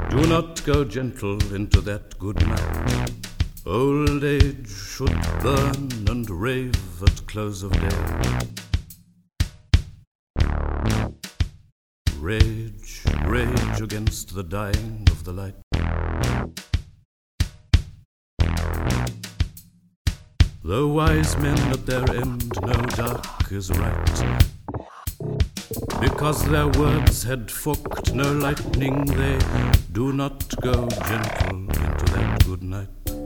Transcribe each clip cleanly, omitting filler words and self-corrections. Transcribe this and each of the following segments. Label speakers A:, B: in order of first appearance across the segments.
A: Do not go gentle into that good night. Old age should burn and rave at close of day. Rage, rage against the dying of the light. The wise men at their end know dark is right. Because their words had forked no lightning, they do not go gentle into that good night.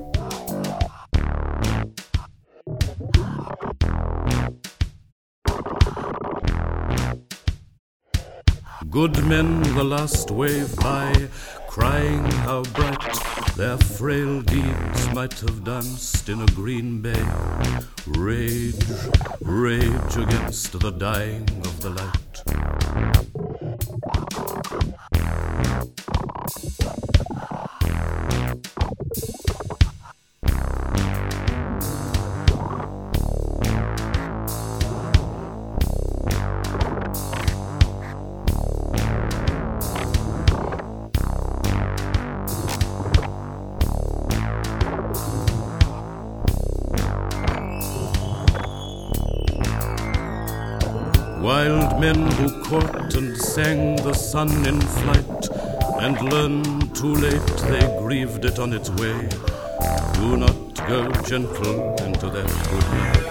A: Good men the last wave by, crying how bright their frail deeds might have danced in a green bay. Rage, rage against the dying of the light. Wild men who court and sang the sun in flight, and learned too late they grieved it on its way. Do not go gentle into that good night.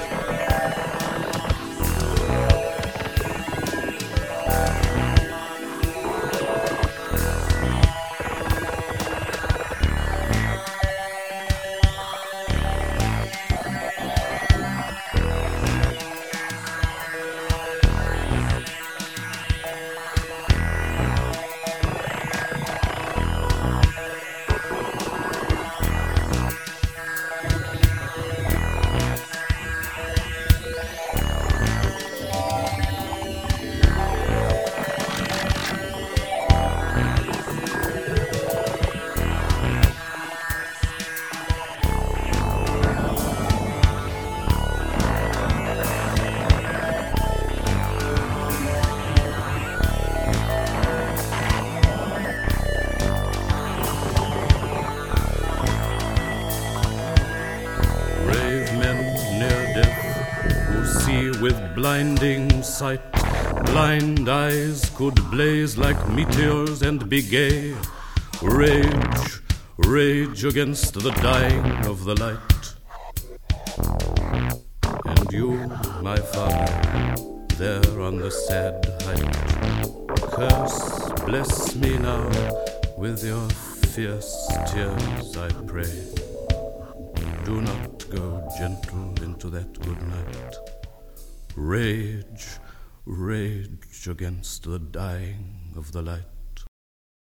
A: With blinding sight, blind eyes could blaze like meteors and be gay. Rage, rage against the dying of the light. And you, my father, there on the sad height, curse, bless me now with your fierce tears, I pray. Do not go gentle into that good night. Rage, rage against the dying of the light.